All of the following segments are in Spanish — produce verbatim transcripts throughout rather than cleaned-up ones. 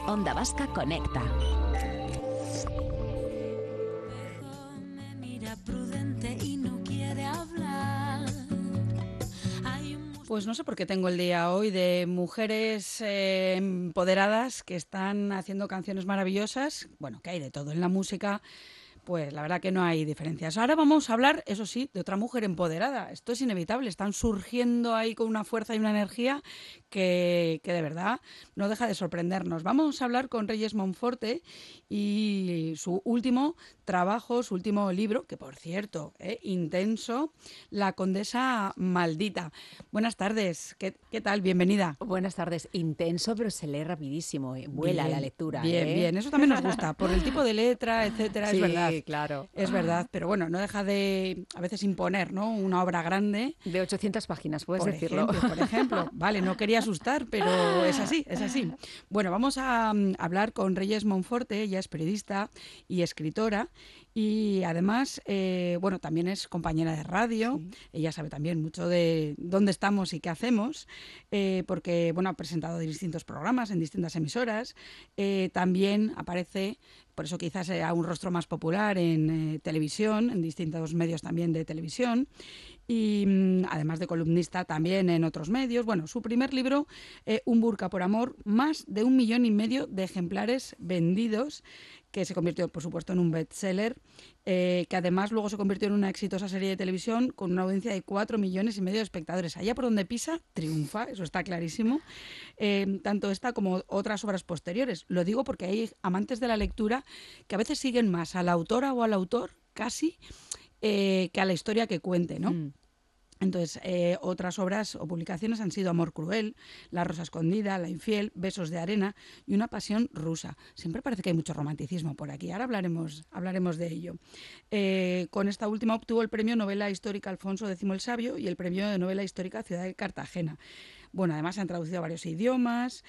Onda Vasca Conecta. Me mira prudente y no quiere hablar. Pues no sé por qué tengo el día hoy de mujeres eh, empoderadas que están haciendo canciones maravillosas. Bueno, que hay de todo en la música. Pues la verdad que no hay diferencias. Ahora vamos a hablar, eso sí, de otra mujer empoderada. Esto es inevitable. Están surgiendo ahí con una fuerza y una energía que, que de verdad no deja de sorprendernos. Vamos a hablar con Reyes Monforte y su último trabajo, su último libro, que por cierto, eh, intenso, La Condesa Maldita. Buenas tardes. ¿Qué, qué tal? Bienvenida. Buenas tardes. Intenso, pero se lee rapidísimo. Eh. Vuela bien, la lectura. Bien, ¿eh? bien. Eso también nos gusta. Por el tipo de letra, etcétera, sí, es verdad. Sí, claro. Es verdad, pero bueno, no deja de a veces imponer, ¿no? Una obra grande. De ochocientas páginas, puedes por decirlo. Ejemplo, por ejemplo, vale, no quería asustar, pero es así, es así. Bueno, vamos a um, hablar con Reyes Monforte, ella es periodista y escritora y además, eh, bueno, también es compañera de radio, sí. Ella sabe también mucho de dónde estamos y qué hacemos, eh, porque, bueno, ha presentado distintos programas en distintas emisoras, eh, también aparece... Por eso quizás sea un rostro más popular en eh, televisión, en distintos medios también de televisión y mmm, además de columnista también en otros medios. Bueno, su primer libro, eh, Un burka por amor, más de un millón y medio de ejemplares vendidos, que se convirtió, por supuesto, en un bestseller, eh, que además luego se convirtió en una exitosa serie de televisión con una audiencia de cuatro millones y medio de espectadores. Allá por donde pisa, triunfa, eso está clarísimo. Eh, tanto esta como otras obras posteriores. Lo digo porque hay amantes de la lectura que a veces siguen más a la autora o al autor, casi, eh, que a la historia que cuente, ¿no? Mm. Entonces, eh, otras obras o publicaciones han sido Amor cruel, La rosa escondida, La infiel, Besos de arena y Una pasión rusa. Siempre parece que hay mucho romanticismo por aquí. Ahora hablaremos, hablaremos de ello. Eh, con esta última obtuvo el premio Novela Histórica Alfonso X el Sabio y el premio de Novela Histórica Ciudad de Cartagena. Bueno, además se han traducido a varios idiomas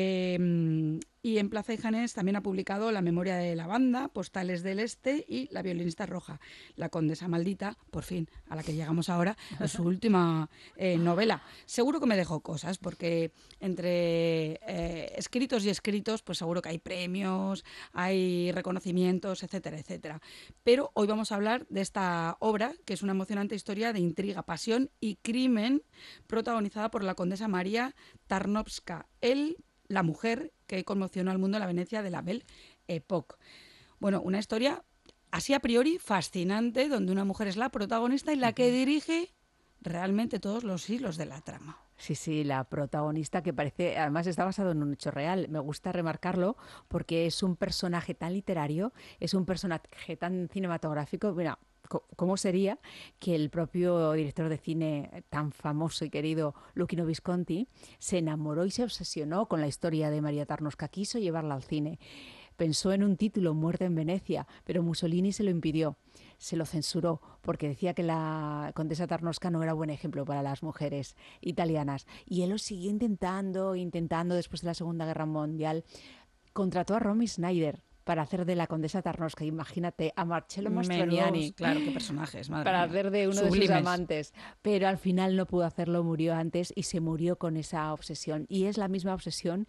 eh, y en Plaza y Janés también ha publicado La memoria de la banda, Postales del Este y La violinista roja. La condesa maldita, por fin, a la que llegamos ahora, es su última eh, novela. Seguro que me dejó cosas porque entre eh, escritos y escritos, pues seguro que hay premios, hay reconocimientos, etcétera, etcétera. Pero hoy vamos a hablar de esta obra, que es una emocionante historia de intriga, pasión y crimen, protagonizada por la condesa María Tarnowska, el, la mujer que conmocionó al mundo en la Venecia de la Belle Époque. Bueno, una historia así a priori fascinante, donde una mujer es la protagonista y la que dirige realmente todos los hilos de la trama. Sí, sí, la protagonista que parece, además está basado en un hecho real. Me gusta remarcarlo porque es un personaje tan literario, es un personaje tan cinematográfico. Mira, ¿cómo sería que el propio director de cine tan famoso y querido, Luchino Visconti, se enamoró y se obsesionó con la historia de María Tarnowska? Quiso llevarla al cine. Pensó en un título, Muerte en Venecia, pero Mussolini se lo impidió, se lo censuró, porque decía que la condesa Tarnowska no era buen ejemplo para las mujeres italianas. Y él lo siguió intentando, intentando después de la Segunda Guerra Mundial. Contrató a Romy Schneider para hacer de la condesa Tarnowska. Imagínate, a Marcello Mastroianni. Menudos, claro, qué personajes, madre Para mía. hacer de uno Sublimes. de sus amantes. Pero al final no pudo hacerlo, murió antes y se murió con esa obsesión. Y es la misma obsesión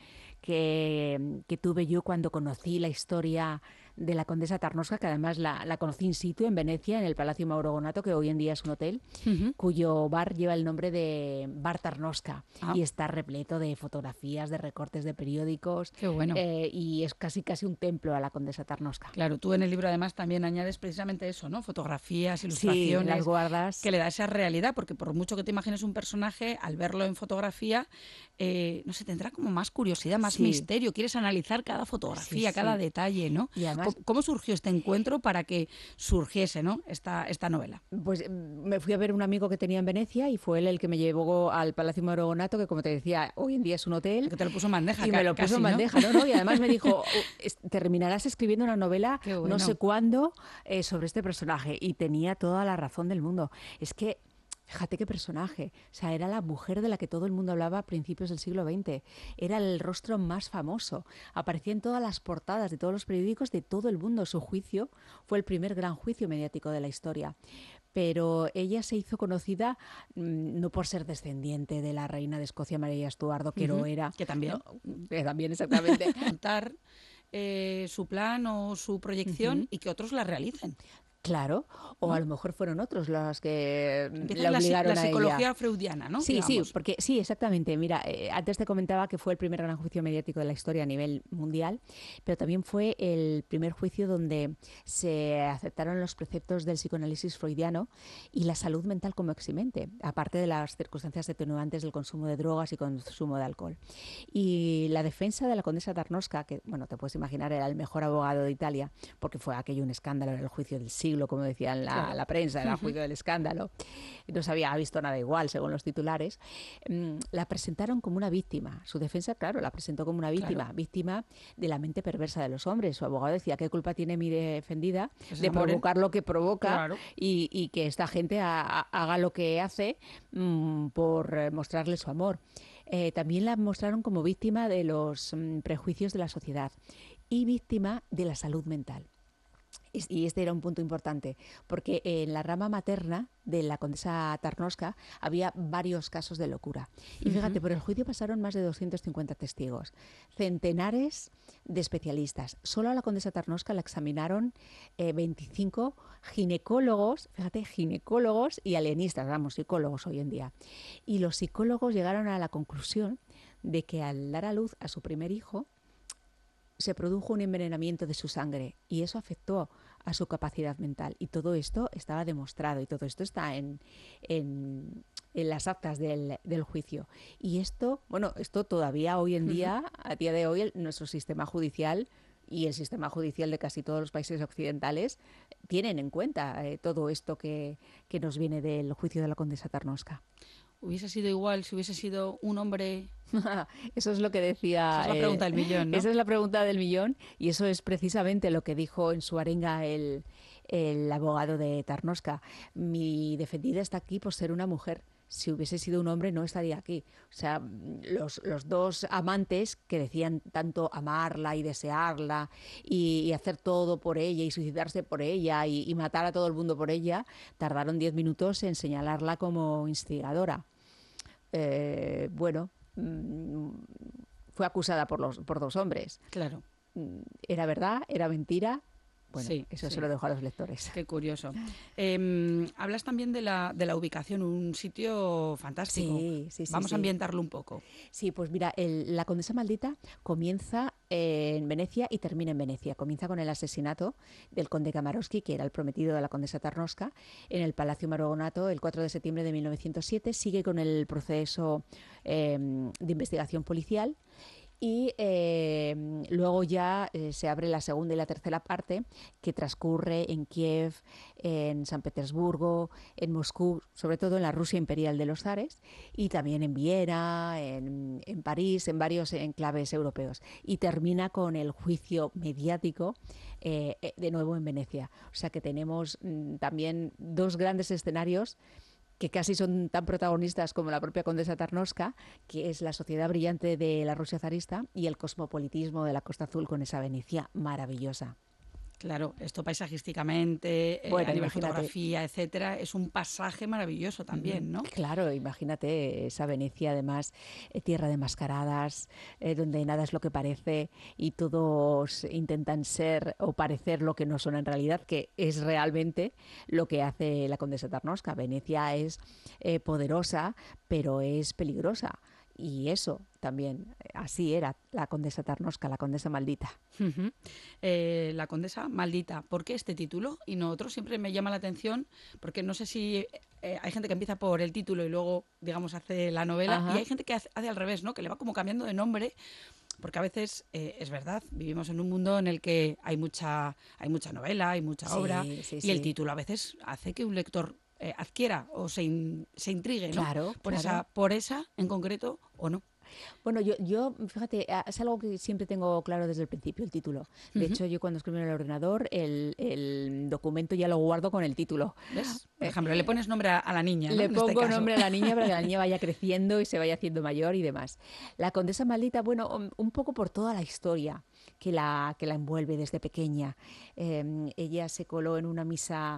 que, que tuve yo cuando conocí la historia de la condesa Tarnowska, que además la, la conocí in situ en Venecia, en el Palacio Mauro Gonato, que hoy en día es un hotel, uh-huh. cuyo bar lleva el nombre de Bar Tarnowska, ah. y está repleto de fotografías, de recortes de periódicos. Qué bueno. Eh, y es casi casi un templo a la condesa Tarnowska. Claro, tú en el libro además también añades precisamente eso, ¿no? Fotografías, ilustraciones. Sí, las guardas. Que le da esa realidad, porque por mucho que te imagines un personaje, al verlo en fotografía, eh, no sé, tendrá como más curiosidad, más sí. misterio. Quieres analizar cada fotografía, sí, cada sí. detalle, ¿no? Y además, ¿Cómo surgió este encuentro para que surgiese, ¿no? esta, esta novela? Pues me fui a ver un amigo que tenía en Venecia y fue él el que me llevó al Palacio Mauro Gonato, que como te decía, hoy en día es un hotel. Que te lo puso en bandeja. Y me lo puso casi, en bandeja, ¿no? ¿no? Y además me dijo, terminarás escribiendo una novela, bueno. no sé cuándo, eh, sobre este personaje. Y tenía toda la razón del mundo. Es que fíjate qué personaje. O sea, era la mujer de la que todo el mundo hablaba a principios del siglo veinte. Era el rostro más famoso. Aparecía en todas las portadas de todos los periódicos de todo el mundo. Su juicio fue el primer gran juicio mediático de la historia. pero ella se hizo conocida mmm, no por ser descendiente de la reina de Escocia, María Estuardo, que Ujú, lo era. que también. No, que también, exactamente. Contar eh, su plan o su proyección Ujú. y que otros la realicen, Claro, o a ¿no? lo mejor fueron otros los que mm, Empieza la la, si- la obligaron a ella. psicología freudiana, ¿no? Sí, sí, Digamos. porque sí, exactamente. Mira, eh, antes te comentaba que fue el primer gran juicio mediático de la historia a nivel mundial, pero también fue el primer juicio donde se aceptaron los preceptos del psicoanálisis freudiano y la salud mental como eximente, aparte de las circunstancias atenuantes del consumo de drogas y consumo de alcohol. Y la defensa de la condesa Tarnowska, que, bueno, te puedes imaginar, era el mejor abogado de Italia, porque fue aquello un escándalo, era el juicio del siglo, como decían la, Claro. la prensa, era el Ujú. juicio del escándalo. No se había visto nada igual, según los titulares. Mm, la presentaron como una víctima. Su defensa, claro, la presentó como una víctima, Claro. víctima de la mente perversa de los hombres. Su abogado decía, ¿qué culpa tiene mi defendida Que se de enamoren. provocar lo que provoca Claro. y, y que esta gente ha- ha- haga lo que hace mm, por eh, mostrarle su amor? Eh, también la mostraron como víctima de los mm, prejuicios de la sociedad y víctima de la salud mental. Es- Y este era un punto importante, porque en la rama materna de la condesa Tarnowska había varios casos de locura. Y fíjate, Ujú. por el juicio pasaron más de doscientos cincuenta testigos, centenares de especialistas. Solo a la condesa Tarnowska la examinaron eh, veinticinco ginecólogos, fíjate, ginecólogos y alienistas, vamos, psicólogos hoy en día. Y los psicólogos llegaron a la conclusión de que al dar a luz a su primer hijo, se produjo un envenenamiento de su sangre y eso afectó a su capacidad mental. Y todo esto estaba demostrado y todo esto está en, en, en las actas del, del juicio. Y esto, bueno, esto todavía hoy en Ujú. día, a día de hoy, el- nuestro sistema judicial y el sistema judicial de casi todos los países occidentales tienen en cuenta eh, todo esto que, que nos viene del juicio de la condesa Tarnowska. Hubiese sido igual si hubiese sido un hombre. Eso es lo que Esa decía, es la eh, pregunta del millón, ¿no? esa es la pregunta del millón y eso es precisamente lo que dijo en su arenga el, el abogado de Tarnowska. Mi defendida está aquí por ser una mujer. Si hubiese sido un hombre no estaría aquí. O sea, los, los dos amantes que decían tanto amarla y desearla y, y hacer todo por ella y suicidarse por ella y, y matar a todo el mundo por ella, tardaron diez minutos en señalarla como instigadora. Eh, bueno, mm, fue acusada por, los, por dos hombres. Claro. Mm, ¿Era verdad? ¿Era mentira? Bueno, Sí, eso sí. se lo dejo a los lectores. Qué curioso. Em, hablas también de la, de la ubicación, un sitio fantástico. Sí, sí, sí. Vamos sí. a ambientarlo un poco. Sí, pues mira, el- la condesa maldita comienza eh, en Venecia y termina en Venecia. Comienza con el asesinato del conde Kamarowski, que era el prometido de la condesa Tarnowska, en el Palacio Marogonato el cuatro de septiembre de mil novecientos siete. Sigue con el proceso eh, de investigación policial. Y eh, luego ya eh, se abre la segunda y la tercera parte, que transcurre en Kiev, en San Petersburgo, en Moscú, sobre todo en la Rusia imperial de los zares, y también en Viena, en, en París, en varios enclaves europeos. Y termina con el juicio mediático eh, eh, de nuevo en Venecia. O sea que tenemos mm, también dos grandes escenarios que casi son tan protagonistas como la propia condesa Tarnowska, que es la sociedad brillante de la Rusia zarista y el cosmopolitismo de la Costa Azul con esa Venecia maravillosa. Claro, esto paisajísticamente, eh, Bueno, a nivel imagínate. fotografía, etcétera, es un pasaje maravilloso también, ¿no? Claro, imagínate esa Venecia, además, eh, tierra de mascaradas, eh, donde nada es lo que parece y todos intentan ser o parecer lo que no son en realidad, que es realmente lo que hace la condesa Tarnowska. Venecia es eh, poderosa, pero es peligrosa. Y eso también, eh, así era la condesa Tarnowska, la condesa maldita. Ujú. Eh, la condesa maldita. ¿Por qué este título y no otro? Siempre me llama la atención porque no sé si eh, hay gente que empieza por el título y luego, digamos, hace la novela Ajá. y hay gente que hace, hace al revés, ¿no? Que le va como cambiando de nombre porque a veces eh, es verdad, vivimos en un mundo en el que hay mucha, hay mucha novela, hay mucha Sí, obra sí, y el sí. título a veces hace que un lector eh, adquiera o se, in- se intrigue, ¿no? Claro, Por claro. esa, por esa en concreto o no. Bueno, yo, yo, fíjate, a- es algo que siempre tengo claro desde el principio, el título. De Ujú. hecho, yo cuando escribo en el ordenador, el, el documento ya lo guardo con el título. ¿Ves? Por Eh, ejemplo, le pones nombre a, a la niña, ¿no? Le En este pongo caso. nombre a la niña para que la niña vaya creciendo y se vaya haciendo mayor y demás. La condesa maldita, bueno, un- un poco por toda la historia que la, que la envuelve desde pequeña. Eh, ella se coló en una misa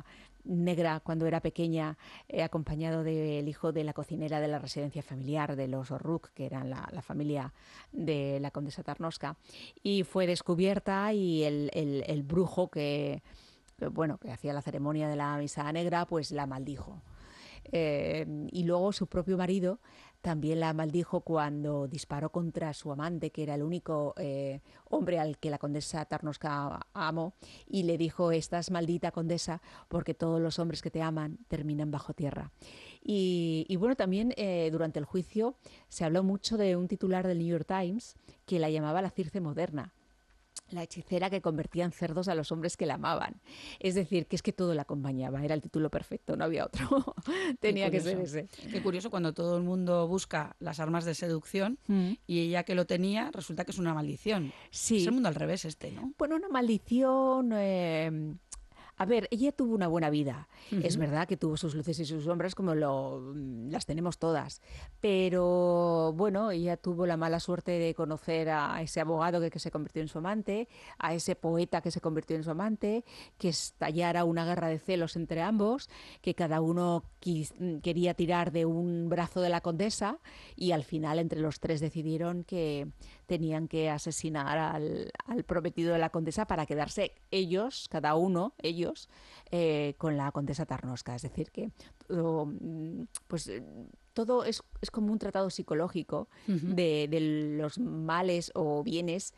negra cuando era pequeña, eh, acompañado del hijo de la cocinera de la residencia familiar de los O'Rourke, que eran la, la familia de la condesa Tarnowska, y fue descubierta y el, el, el brujo que, que, bueno, que hacía la ceremonia de la misa negra, pues la maldijo. Eh, y luego su propio marido también la maldijo cuando disparó contra su amante, que era el único eh, hombre al que la condesa Tarnowska amó, y le dijo: estás maldita, condesa, porque todos los hombres que te aman terminan bajo tierra. Y, y bueno, también eh, durante el juicio se habló mucho de un titular del New York Times que la llamaba la Circe moderna, la hechicera que convertía en cerdos a los hombres que la amaban. Es decir, que es que todo la acompañaba, era el título perfecto, no había otro. Tenía que ser ese. Qué curioso cuando todo el mundo busca las armas de seducción mm. y ella que lo tenía resulta que es una maldición. Sí. Es el mundo al revés este, ¿no? Bueno, una maldición... Eh... A ver, ella tuvo una buena vida. Uh-huh. Es verdad que tuvo sus luces y sus sombras como lo, las tenemos todas. Pero bueno, ella tuvo la mala suerte de conocer a ese abogado que, que se convirtió en su amante, a ese poeta que se convirtió en su amante, que estallara una guerra de celos entre ambos, que cada uno quis, quería tirar de un brazo de la condesa y al final entre los tres decidieron que tenían que asesinar al, al prometido de la condesa para quedarse ellos, cada uno, ellos, Eh, con la condesa Tarnowska. Es decir, que todo, pues, todo es, es como un tratado psicológico uh-huh. de, de los males o bienes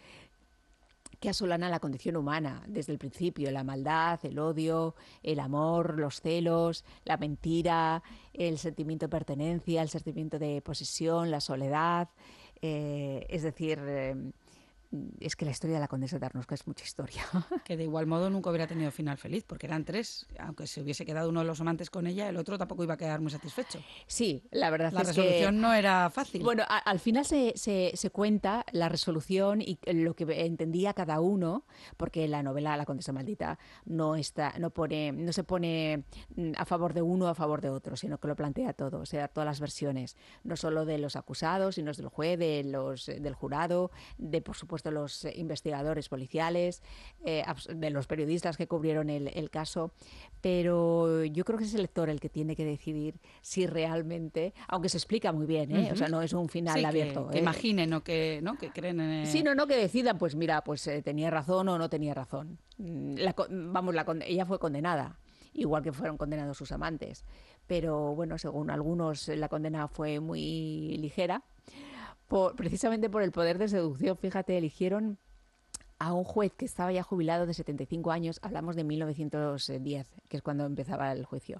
que asolan a la condición humana desde el principio: la maldad, el odio, el amor, los celos, la mentira, el sentimiento de pertenencia, el sentimiento de posesión, la soledad. Eh, es decir... Eh, es que la historia de la condesa Tarnowska es mucha historia. Que de igual modo nunca hubiera tenido final feliz, porque eran tres. Aunque se hubiese quedado uno de los amantes con ella, el otro tampoco iba a quedar muy satisfecho. Sí, la verdad la es que... La resolución no era fácil. Bueno, a, al final se, se, se cuenta la resolución y lo que entendía cada uno, porque la novela La condesa maldita no, está, no, pone, no se pone a favor de uno o a favor de otro, sino que lo plantea todo, o sea, todas las versiones, no solo de los acusados, sino del juez, de los, del jurado, de, por supuesto, de los investigadores policiales, eh, de los periodistas que cubrieron el, el caso, pero yo creo que es el lector el que tiene que decidir si realmente, aunque se explica muy bien, ¿eh? Uh-huh. O sea, no es un final sí, abierto. Que, que ¿eh? imaginen o que, ¿no? que creen en... El... Sí, no, no, que decidan, pues mira, pues eh, tenía razón o no tenía razón. La, vamos, la, ella fue condenada, igual que fueron condenados sus amantes, pero bueno, según algunos la condena fue muy ligera. Por, precisamente por el poder de seducción, fíjate, eligieron a un juez que estaba ya jubilado de setenta y cinco años, hablamos de mil novecientos diez, que es cuando empezaba el juicio,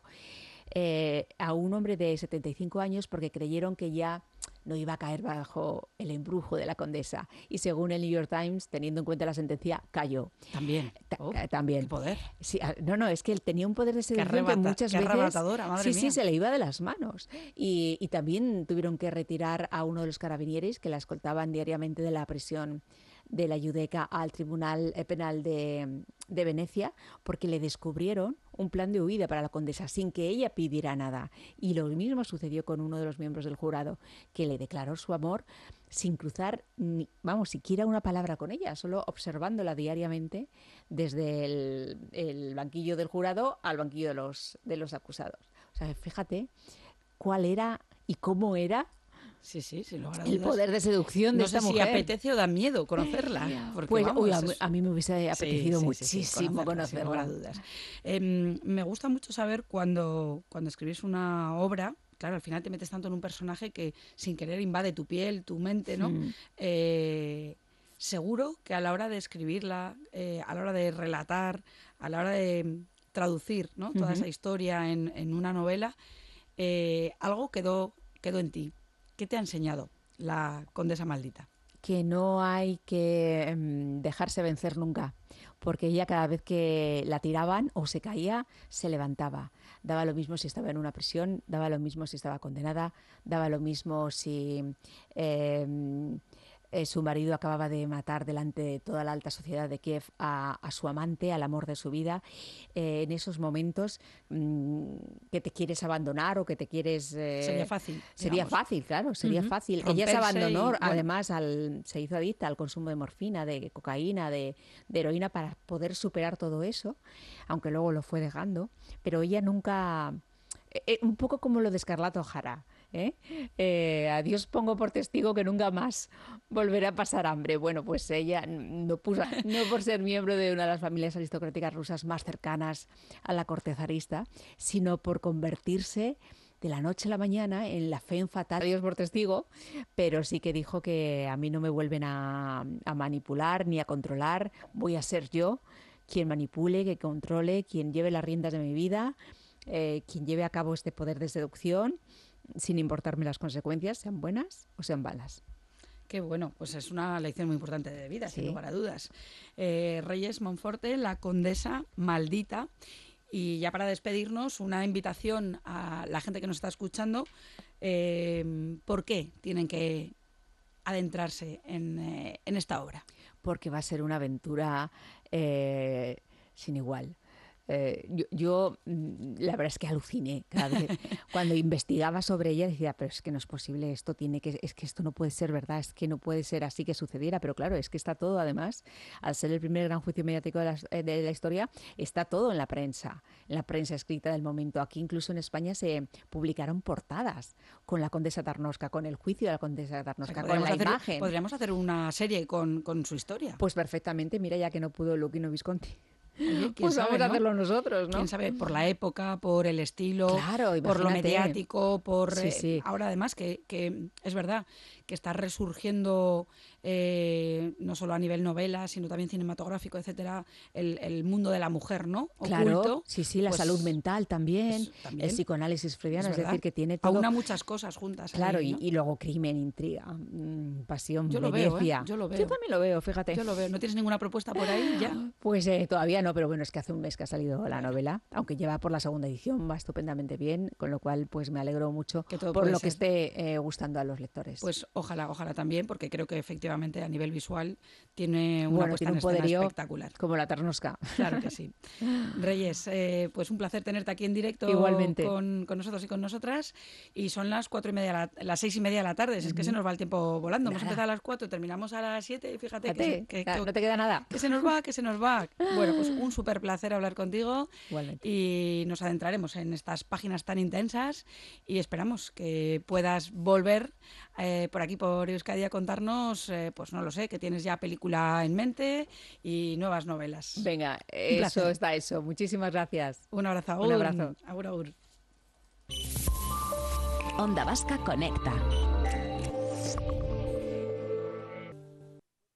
eh, a un hombre de setenta y cinco años porque creyeron que ya no iba a caer bajo el embrujo de la condesa. Y según el New York Times, teniendo en cuenta la sentencia, cayó. También. Ta- oh, también. ¿Qué poder? Sí, no, no, es que él tenía un poder de seducción arrebata, que muchas qué veces... arrebatadora, madre sí, mía. sí, se le iba de las manos. Y, y también tuvieron que retirar a uno de los carabinieres que la escoltaban diariamente de la prisión de la Giudecca al Tribunal Penal de, de Venecia, porque le descubrieron un plan de huida para la condesa sin que ella pidiera nada. Y lo mismo sucedió con uno de los miembros del jurado, que le declaró su amor sin cruzar, ni, vamos, siquiera una palabra con ella, solo observándola diariamente desde el, el banquillo del jurado al banquillo de los, de los acusados. O sea, fíjate cuál era y cómo era Sí, sí, sí, el poder de seducción de no esta sé mujer. si apetece o da miedo conocerla. Porque, pues vamos, uy, a, es... a mí me hubiese apetecido sí, sí, muchísimo sí, conocerla. conocerla. Sin dudas. Eh, me gusta mucho saber cuando, cuando escribís una obra, claro, al final te metes tanto en un personaje que sin querer invade tu piel, tu mente, ¿no? Mm. Eh, seguro que a la hora de escribirla, eh, a la hora de relatar, a la hora de traducir, ¿no? Toda uh-huh. esa historia en, en una novela, eh, algo quedó, quedó en ti. ¿Qué te ha enseñado la condesa maldita? Que no hay que um, dejarse vencer nunca, porque ella cada vez que la tiraban o se caía, se levantaba. Daba lo mismo si estaba en una prisión, daba lo mismo si estaba condenada, daba lo mismo si eh, Eh, su marido acababa de matar delante de toda la alta sociedad de Kiev a, a su amante, al amor de su vida. Eh, en esos momentos mmm, que te quieres abandonar o que te quieres... Eh, sería fácil. Sería digamos. fácil, claro, sería Ujú. fácil. Romperse Ella se abandonó, y, bueno. además, al, se hizo adicta al consumo de morfina, de cocaína, de, de heroína para poder superar todo eso, aunque luego lo fue dejando. Pero ella nunca... Eh, un poco como lo de Scarlett O'Hara. ¿Eh? Eh, a Dios pongo por testigo que nunca más volverá a pasar hambre. Bueno, pues ella no, puso, no por ser miembro de una de las familias aristocráticas rusas más cercanas a la corte zarista, sino por convertirse de la noche a la mañana en la femme fatal. A Dios por testigo, pero sí que dijo que a mí no me vuelven a, a manipular ni a controlar, voy a ser yo quien manipule, que controle, quien lleve las riendas de mi vida, eh, quien lleve a cabo este poder de seducción, sin importarme las consecuencias, sean buenas o sean malas. Qué bueno, pues es una lección muy importante de vida, Sí. sin lugar a dudas. Eh, Reyes Monforte, la condesa maldita. Y ya para despedirnos, una invitación a la gente que nos está escuchando. Eh, ¿Por qué tienen que adentrarse en, eh, en esta obra? Porque va a ser una aventura eh, sin igual. Eh, yo, yo, la verdad es que aluciné cada vez. Cuando investigaba sobre ella decía, pero es que no es posible, esto tiene que, es que esto no puede ser verdad, es que no puede ser así que sucediera. Pero claro, es que está todo, además, al ser el primer gran juicio mediático de la, de la historia, está todo en la prensa, en la prensa escrita del momento. Aquí incluso en España se publicaron portadas con la condesa Tarnowska, con el juicio de la condesa Tarnowska, con la hacer, imagen. Podríamos hacer una serie con, con su historia. Pues perfectamente, mira, ya que no pudo Luquino Visconti. Oye, pues sabe, vamos a ¿no? hacerlo nosotros, ¿no? Quién sabe, por la época, por el estilo, claro, por lo imagínate. mediático, por Sí, eh, sí. ahora además que, que es verdad que está resurgiendo eh, no solo a nivel novela, sino también cinematográfico, etcétera, el, el mundo de la mujer, ¿no? Claro, oculto. sí, sí, la pues, salud mental también, es- también. el psicoanálisis freudiano, es, Es verdad. decir, que tiene todo. Aúna muchas cosas juntas. Claro, ahí, y, ¿no? y luego crimen, intriga, mmm, pasión, Yo lo veo, ¿eh? Venecia. Yo lo veo. Yo también lo veo, fíjate. Yo lo veo. ¿No tienes ninguna propuesta por ahí ya? Pues eh, todavía no, pero bueno, es que hace un mes que ha salido la novela, aunque lleva por la segunda edición, va estupendamente bien, con lo cual pues me alegro mucho Que todo por puede lo que ser. esté eh, gustando a los lectores. Pues ojalá, ojalá también, porque creo que efectivamente a nivel visual tiene una bueno, puesta tiene en un escena poderío espectacular. como la Tarnowska. Claro que sí. Reyes, eh, pues un placer tenerte aquí en directo Igualmente. Con, con nosotros y con nosotras. Y son las cuatro y media, la- las seis y media de la tarde. Es uh-huh. que se nos va el tiempo volando. Hemos Nada. empezado a las cuatro, terminamos a las siete y fíjate que, Fíjate, se- que, ya, que- no te queda nada. que se nos va, que se nos va. Bueno, pues un súper placer hablar contigo. Igualmente. Y nos adentraremos en estas páginas tan intensas y esperamos que puedas volver eh, por aquí, por Euskadi, a contarnos, eh, pues no lo sé, que tienes ya película en mente y nuevas novelas. Venga, Un eso placer. está eso. Muchísimas gracias. Un abrazo. Un abrazo. Agur, agur. Onda Vasca Conecta.